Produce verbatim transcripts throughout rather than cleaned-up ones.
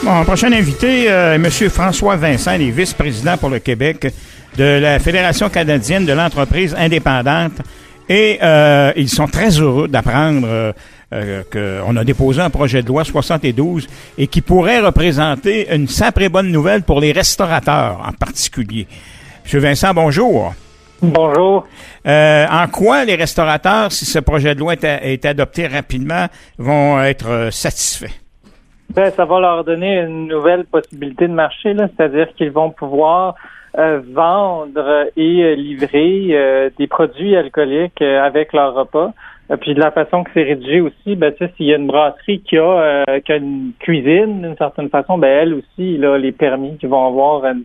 Mon prochain invité, euh, M. François Vincent, il est vice-président pour le Québec de la Fédération canadienne de l'entreprise indépendante. Et euh, ils sont très heureux d'apprendre euh, euh, qu'on a déposé un projet de loi soixante-douze et qui pourrait représenter une sacrée bonne nouvelle pour les restaurateurs en particulier. M. Vincent, bonjour. Bonjour. Euh, en quoi les restaurateurs, si ce projet de loi est, est adopté rapidement, vont être euh, satisfaits? Ben, ça va leur donner une nouvelle possibilité de marché, là, c'est-à-dire qu'ils vont pouvoir euh, vendre et euh, livrer euh, des produits alcooliques euh, avec leur repas. Euh, puis de la façon que c'est rédigé aussi, ben, tu sais, s'il y a une brasserie qui a, euh, qui a une cuisine d'une certaine façon, ben elle aussi, là, les permis qui vont avoir, une,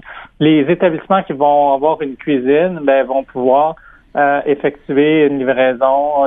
les établissements qui vont avoir une cuisine, ben vont pouvoir euh, effectuer une livraison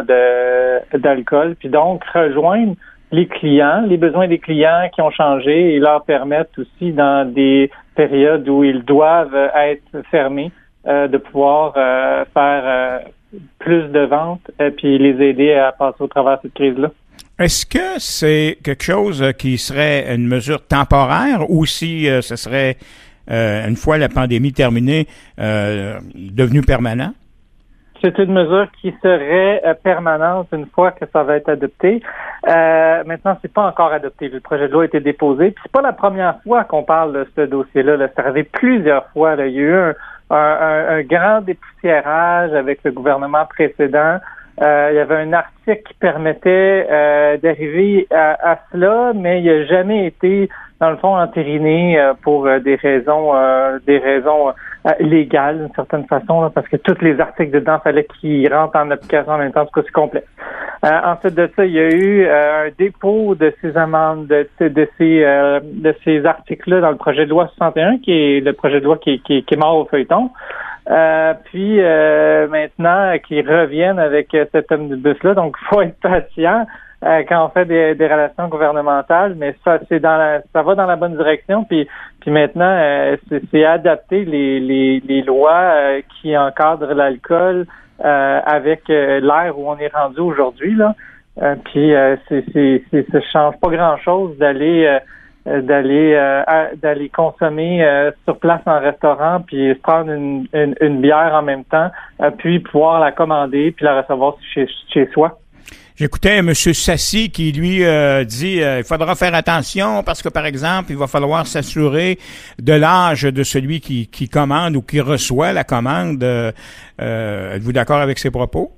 de d'alcool, puis donc rejoindre les clients, les besoins des clients qui ont changé et leur permettre aussi dans des périodes où ils doivent être fermés, euh, de pouvoir euh, faire euh, plus de ventes et puis les aider à passer au travers de cette crise-là. Est-ce que c'est quelque chose qui serait une mesure temporaire ou si euh, ce serait, euh, une fois la pandémie terminée, euh, devenu permanent? C'est une mesure qui serait euh, permanente une fois que ça va être adopté. Euh, maintenant, c'est pas encore adopté. Le projet de loi a été déposé. Puis c'est pas la première fois qu'on parle de ce dossier-là. Là. Ça arrivé plusieurs fois. Là. Il y a eu un, un, un grand dépoussiérage avec le gouvernement précédent. Euh, il y avait un article qui permettait euh, d'arriver à, à cela, mais il n'a jamais été, dans le fond, entériné euh, pour euh, des raisons euh, des raisons euh, légales, d'une certaine façon, là, parce que tous les articles dedans, fallait qu'ils rentrent en application en même temps, parce que c'est complexe. Euh, ensuite de ça, il y a eu euh, un dépôt de ces amendes, de, de ces euh, de ces articles-là dans le projet de loi soixante et un, qui est le projet de loi qui, qui, qui est mort au feuilleton. Euh, puis euh, maintenant qu'ils reviennent avec euh, cet omnibus-là, donc il faut être patient euh, quand on fait des, des relations gouvernementales, mais ça c'est dans la, ça va dans la bonne direction. Puis puis maintenant euh, c'est, c'est adapter les les, les lois euh, qui encadrent l'alcool euh, avec euh, l'ère où on est rendu aujourd'hui là. Euh, puis euh, c'est c'est c'est ça change pas grand-chose d'aller euh, d'aller euh, à, d'aller consommer euh, sur place en restaurant puis se prendre une, une, une bière en même temps, euh, puis pouvoir la commander puis la recevoir chez, chez soi. J'écoutais M. Sassi qui, lui, euh, dit euh, il faudra faire attention parce que, par exemple, il va falloir s'assurer de l'âge de celui qui, qui commande ou qui reçoit la commande. Euh, euh, êtes-vous d'accord avec ces propos?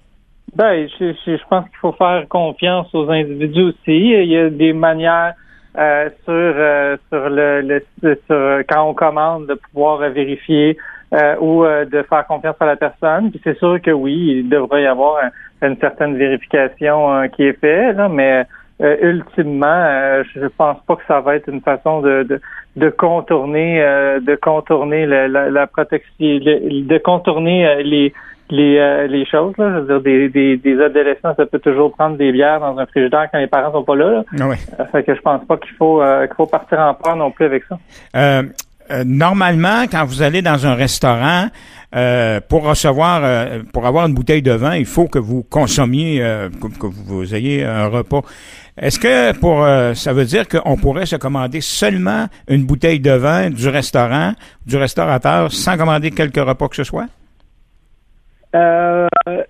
Ben, je, je, je pense qu'il faut faire confiance aux individus aussi. Il y a des manières Euh, sur euh, sur le, le sur quand on commande de pouvoir euh, vérifier euh, ou euh, de faire confiance à la personne. Puis c'est sûr que oui, il devrait y avoir un, une certaine vérification euh, qui est faite, là, mais euh, ultimement, euh, je pense pas que ça va être une façon de de, de contourner euh, de contourner la, la, la protection, de, de contourner euh, les les euh, les choses, là. Je veux dire, des, des, des adolescents, ça peut toujours prendre des bières dans un frigidaire quand les parents sont pas là. là. Oui. Euh, fait que je pense pas qu'il faut euh, qu'il faut partir en peur non plus avec ça. Euh, euh, normalement, quand vous allez dans un restaurant, euh, pour recevoir, euh, pour avoir une bouteille de vin, il faut que vous consommiez, euh, que, que vous ayez un repas. Est-ce que pour euh, ça veut dire qu'on pourrait se commander seulement une bouteille de vin du restaurant, du restaurateur, sans commander quelques repas que ce soit? Euh,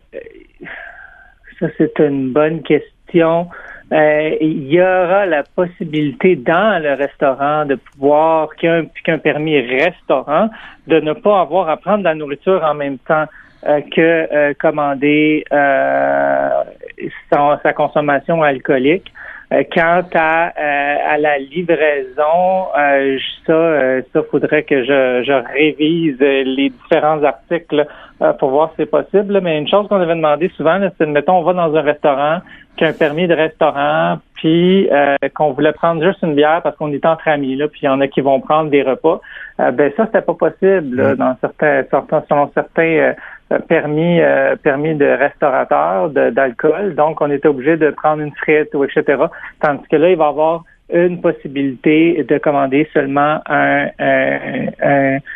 ça, c'est une bonne question. Euh, il y aura la possibilité dans le restaurant de pouvoir, qu'un, qu'un permis restaurant, de ne pas avoir à prendre de la nourriture en même temps euh, que euh, commander euh, son, sa consommation alcoolique. Euh, quant à, euh, à la livraison, euh, ça, euh, ça faudrait que je, je révise les différents articles euh, pour voir si c'est possible. Mais une chose qu'on avait demandé souvent, là, c'est, mettons, on va dans un restaurant, qui a un permis de restaurant, puis euh, qu'on voulait prendre juste une bière parce qu'on est entre amis, là, puis il y en a qui vont prendre des repas. Euh, ben ça, c'était pas possible là, dans certains, certains, selon certains euh, permis, euh, permis de restaurateur de, d'alcool. Donc, on était obligé de prendre une frite ou et cetera. Tandis que là, il va y avoir une possibilité de commander seulement un, un, un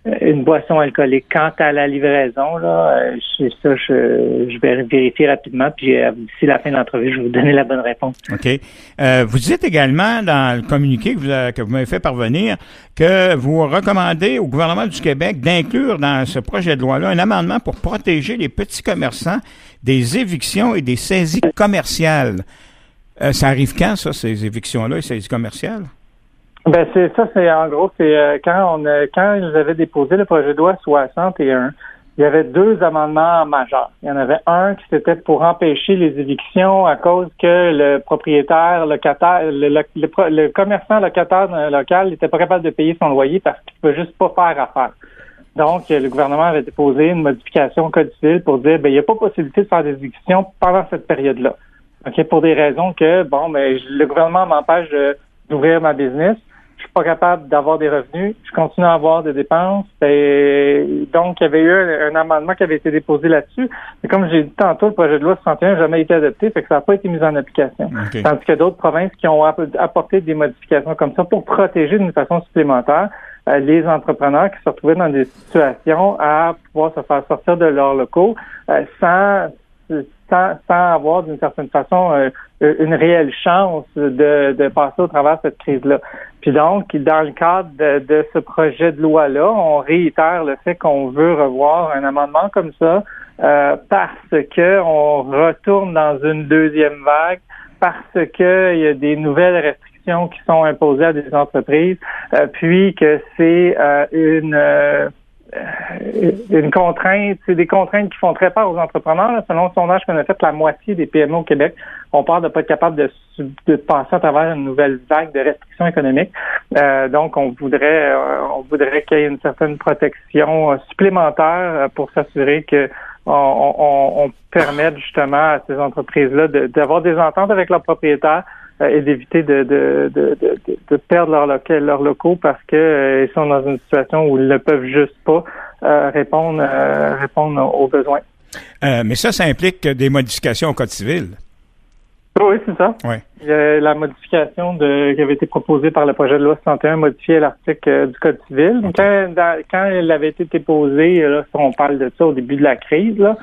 une boisson alcoolique. Quant à la livraison, là, je, ça, je, je vais vérifier rapidement, puis d'ici la fin de l'entrevue, je vais vous donner la bonne réponse. OK. Euh, vous dites également dans le communiqué que vous, a, que vous m'avez fait parvenir que vous recommandez au gouvernement du Québec d'inclure dans ce projet de loi-là un amendement pour protéger les petits commerçants des évictions et des saisies commerciales. Euh, ça arrive quand, ça, ces évictions-là et saisies commerciales? Ben c'est ça, c'est en gros, c'est euh, quand on a, quand ils avaient déposé le projet de loi soixante et un, il y avait deux amendements majeurs. Il y en avait un qui c'était pour empêcher les évictions à cause que le propriétaire locataire, le, le, le, le commerçant locataire local n'était pas capable de payer son loyer parce qu'il ne peut juste pas faire affaire. Donc, le gouvernement avait déposé une modification au Code civil pour dire ben il n'y a pas possibilité de faire des évictions pendant cette période-là. OK, pour des raisons que, bon, mais le gouvernement m'empêche de, d'ouvrir ma business. Je suis pas capable d'avoir des revenus, je continue à avoir des dépenses. Et donc, il y avait eu un, un amendement qui avait été déposé là-dessus. Mais comme j'ai dit tantôt, le projet de loi soixante et un n'a jamais été adopté, fait que ça n'a pas été mis en application. Okay. Tandis qu'il y a d'autres provinces qui ont apporté des modifications comme ça pour protéger d'une façon supplémentaire euh, les entrepreneurs qui se retrouvaient dans des situations à pouvoir se faire sortir de leurs locaux euh, sans... Sans, sans avoir d'une certaine façon euh, une réelle chance de, de passer au travers de cette crise-là. Puis donc, dans le cadre de, de ce projet de loi-là, on réitère le fait qu'on veut revoir un amendement comme ça euh, parce que on retourne dans une deuxième vague, parce que il y a des nouvelles restrictions qui sont imposées à des entreprises, euh, puis que c'est euh, une euh, une contrainte, c'est des contraintes qui font très peur aux entrepreneurs. Là. Selon le sondage qu'on a fait, la moitié des P M E au Québec ont peur de ne pas être capable de, de passer à travers une nouvelle vague de restrictions économiques. Euh, donc, on voudrait, euh, on voudrait qu'il y ait une certaine protection euh, supplémentaire pour s'assurer que on, on, on permette justement à ces entreprises-là de, d'avoir des ententes avec leurs propriétaires et d'éviter de, de, de, de, de perdre leurs locaux, leurs locaux parce que euh, ils sont dans une situation où ils ne peuvent juste pas euh, répondre, euh, répondre aux besoins. Euh, mais ça, ça implique des modifications au Code civil. Oui, c'est ça. Oui. Il y a la modification de, qui avait été proposée par le projet de loi soixante et un modifiait l'article euh, du Code civil. Okay. Quand, dans, quand elle avait été déposée, là, on parle de ça au début de la crise, là,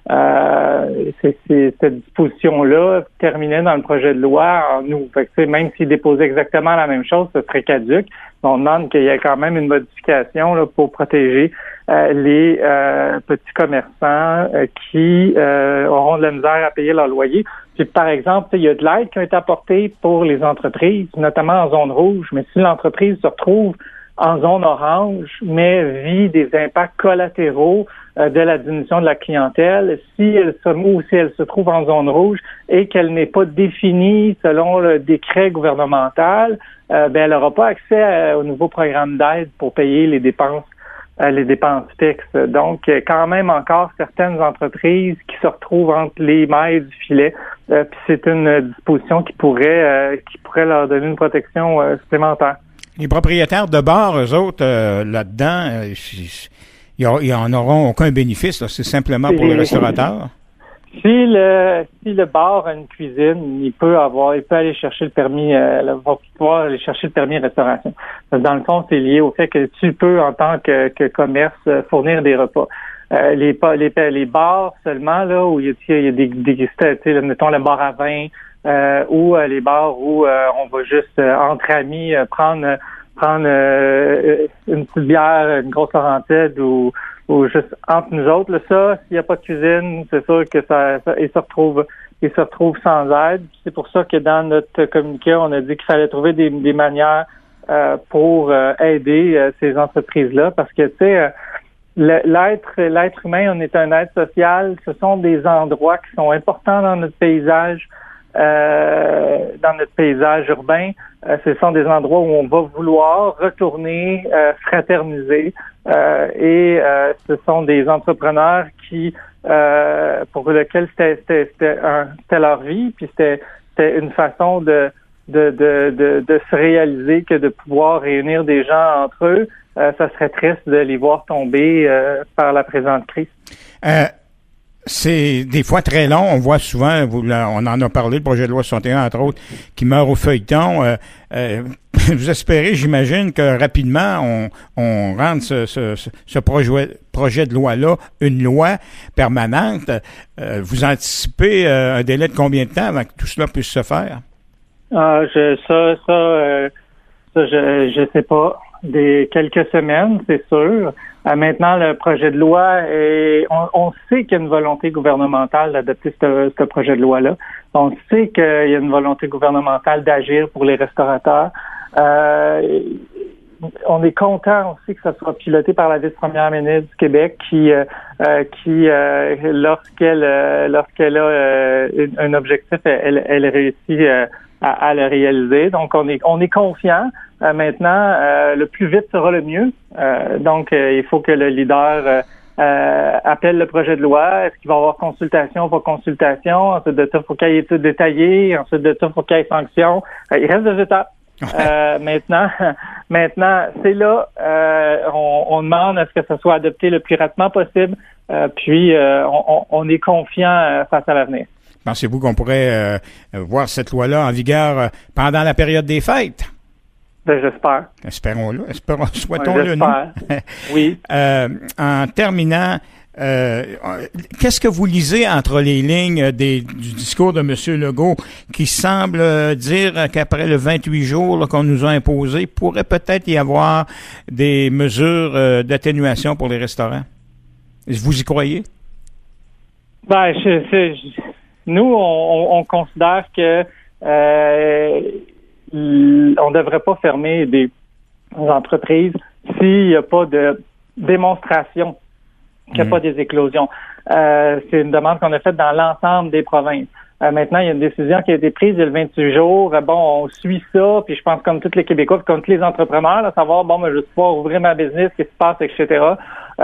Euh, c'est, c'est, cette disposition-là terminait dans le projet de loi en nous. Fait que, même s'il déposait exactement la même chose, ce serait caduque. On demande qu'il y ait quand même une modification là, pour protéger euh, les euh, petits commerçants euh, qui euh, auront de la misère à payer leur loyer. Puis, par exemple, il y a de l'aide qui a été apportée pour les entreprises, notamment en zone rouge. Mais si l'entreprise se retrouve en zone orange, mais vit des impacts collatéraux euh, de la diminution de la clientèle, si elle se ou si elle se trouve en zone rouge et qu'elle n'est pas définie selon le décret gouvernemental, euh, ben elle n'aura pas accès à, au nouveau programme d'aide pour payer les dépenses euh, les dépenses fixes. Donc, quand même encore certaines entreprises qui se retrouvent entre les mailles du filet. Euh, puis c'est une disposition qui pourrait euh, qui pourrait leur donner une protection euh, supplémentaire. Les propriétaires de bars, eux autres, euh, là-dedans, euh, ils en auront aucun bénéfice. Là. C'est simplement pour les restaurateurs. Si le si le bar a une cuisine, il peut avoir, il peut aller chercher le permis, euh, il va pouvoir aller chercher le permis de restauration. Dans le fond, c'est lié au fait que tu peux, en tant que, que commerce, fournir des repas. Euh, les, les les bars seulement là où il y a, il y a des, des tu sais, mettons le bar à vin. Euh, ou euh, les bars où euh, on va juste euh, entre amis euh, prendre prendre euh, une petite bière, une grosse Laurentide ou ou juste entre nous autres. Là, ça, s'il n'y a pas de cuisine, c'est sûr que ça, ça ils se retrouvent ils se retrouvent sans aide. C'est pour ça que dans notre communiqué, on a dit qu'il fallait trouver des, des manières euh, pour euh, aider euh, ces entreprises-là, parce que tu sais. Euh, L'être, l'être humain, on est un être social. Ce sont des endroits qui sont importants dans notre paysage, euh, dans notre paysage urbain. Euh, ce sont des endroits où on va vouloir retourner, euh, fraterniser. Euh, et euh, ce sont des entrepreneurs qui, euh, pour lesquels c'était, c'était, c'était, un, c'était leur vie, puis c'était, c'était une façon de, de, de, de, de se réaliser que de pouvoir réunir des gens entre eux. Euh, ça serait triste de les voir tomber euh, par la présente crise. Euh, c'est des fois très long. On voit souvent, vous, là, on en a parlé, le projet de loi soixante et un, entre autres, qui meurt au feuilleton. Euh, euh, vous espérez, j'imagine, que rapidement, on, on rende ce, ce, ce projet, projet de loi-là une loi permanente. Euh, vous anticipez euh, un délai de combien de temps avant que tout cela puisse se faire? Ah, je, ça, ça, euh, ça, je, je sais pas. Des quelques semaines, c'est sûr. Euh, maintenant, le projet de loi, est, on, on sait qu'il y a une volonté gouvernementale d'adopter ce, ce projet de loi-là. On sait qu'il y a une volonté gouvernementale d'agir pour les restaurateurs. Euh, on est content aussi que ça soit piloté par la vice-première ministre du Québec qui, euh, qui euh, lorsqu'elle euh, lorsqu'elle a euh, un objectif, elle, elle réussit euh, à, à le réaliser. Donc, on est on est confiant. Euh, maintenant, euh, le plus vite sera le mieux. Euh, donc, euh, il faut que le leader euh, euh, appelle le projet de loi. Est-ce qu'il va y avoir consultation, pas consultation? Ensuite de ça, il faut qu'il y ait études détaillées. Ensuite de ça, il faut qu'il y ait sanctions. Euh, il reste deux étapes. Euh, maintenant, maintenant, c'est là. Euh, on, on demande à ce que ça soit adopté le plus rapidement possible. Euh, puis, euh, on, on est confiant euh, face à l'avenir. Pensez-vous qu'on pourrait euh, voir cette loi-là en vigueur euh, pendant la période des fêtes? Ben, j'espère. Espérons-le. Espérons, souhaitons-le, ouais, nous. Oui. Euh, en terminant, euh, qu'est-ce que vous lisez entre les lignes des, du discours de M. Legault qui semble dire qu'après le vingt-huit jours là, qu'on nous a imposé, pourrait peut-être y avoir des mesures euh, d'atténuation pour les restaurants? Vous y croyez? Ben, je, je, nous, on, on considère que euh, on ne devrait pas fermer des entreprises s'il n'y a pas de démonstration qu'il n'y a mmh. pas des éclosions. Euh, c'est une demande qu'on a faite dans l'ensemble des provinces. Euh, maintenant, il y a une décision qui a été prise il y a vingt-huit jours. Bon, on suit ça, puis je pense comme tous les Québécois, comme tous les entrepreneurs, à savoir, bon, ben, je vais pouvoir ouvrir ma business, qu'est-ce qui se passe, et cetera.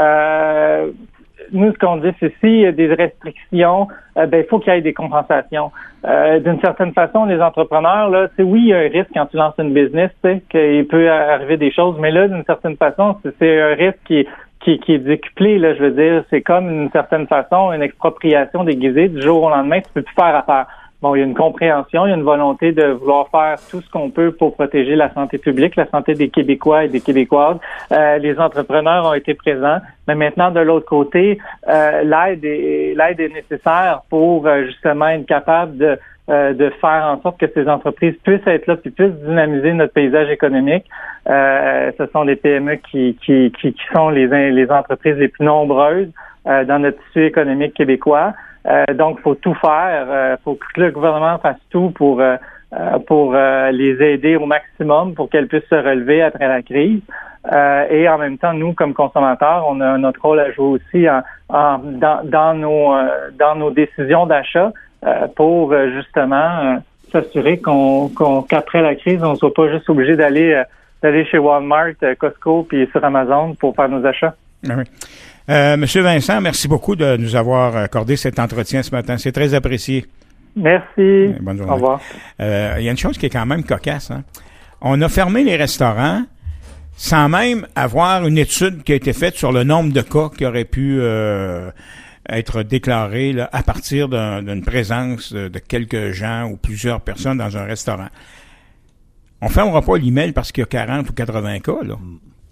Euh, Nous, ce qu'on dit, c'est s'il y a des restrictions, euh, ben il faut qu'il y ait des compensations. Euh, d'une certaine façon, les entrepreneurs, là, tu sais, oui, il y a un risque quand tu lances une business, tu sais, qu'il peut arriver des choses, mais là, d'une certaine façon, c'est, c'est un risque qui, qui, qui est décuplé, là, je veux dire, c'est comme d'une certaine façon une expropriation déguisée du jour au lendemain, tu peux plus faire affaire. Bon, il y a une compréhension, il y a une volonté de vouloir faire tout ce qu'on peut pour protéger la santé publique, la santé des Québécois et des Québécoises. Euh, les entrepreneurs ont été présents, mais maintenant, de l'autre côté, euh, l'aide est, l'aide est nécessaire pour euh, justement être capable de euh, de faire en sorte que ces entreprises puissent être là, puis puissent dynamiser notre paysage économique. Euh, ce sont les P M E qui qui qui, qui sont les les entreprises les plus nombreuses euh, dans notre tissu économique québécois. Euh, donc, il faut tout faire. Il euh, faut que le gouvernement fasse tout pour euh, pour euh, les aider au maximum pour qu'elles puissent se relever après la crise. Euh, et en même temps, nous, comme consommateurs, on a notre rôle à jouer aussi en, en, dans, dans nos euh, dans nos décisions d'achat euh, pour euh, justement euh, s'assurer qu'on, qu'on qu'après la crise, on ne soit pas juste obligé d'aller euh, d'aller chez Walmart, Costco puis sur Amazon pour faire nos achats. Oui. Euh, Monsieur Vincent, merci beaucoup de nous avoir accordé cet entretien ce matin. C'est très apprécié. Merci. Bonne journée. Au revoir. Euh, il y a une chose qui est quand même cocasse. Hein? On a fermé les restaurants sans même avoir une étude qui a été faite sur le nombre de cas qui auraient pu euh, être déclarés là, à partir d'un, d'une présence de, de quelques gens ou plusieurs personnes dans un restaurant. On ne fermera pas l'email parce qu'il y a quarante ou quatre-vingts cas, là.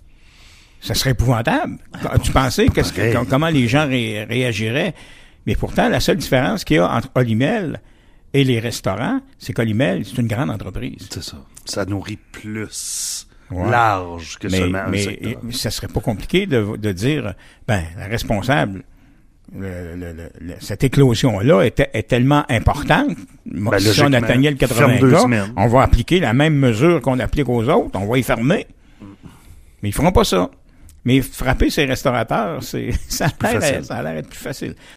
Ça serait épouvantable. Tu pensais qu'est-ce que, comment les gens ré, réagiraient? Mais pourtant, la seule différence qu'il y a entre Olimel et les restaurants, c'est qu'Olimel, c'est une grande entreprise. C'est ça. Ça nourrit plus ouais. large que mais, seulement un mais, secteur. Mais ça serait pas compliqué de, de dire, ben, la responsable, le, le, le, cette éclosion-là est, est tellement importante. Ben, si on atteignait le quatre-vingts cas, on va appliquer la même mesure qu'on applique aux autres, on va y fermer. Mais ils feront pas ça. Mais frapper ces restaurateurs, c'est ça a l'air, ça a l'air être plus facile.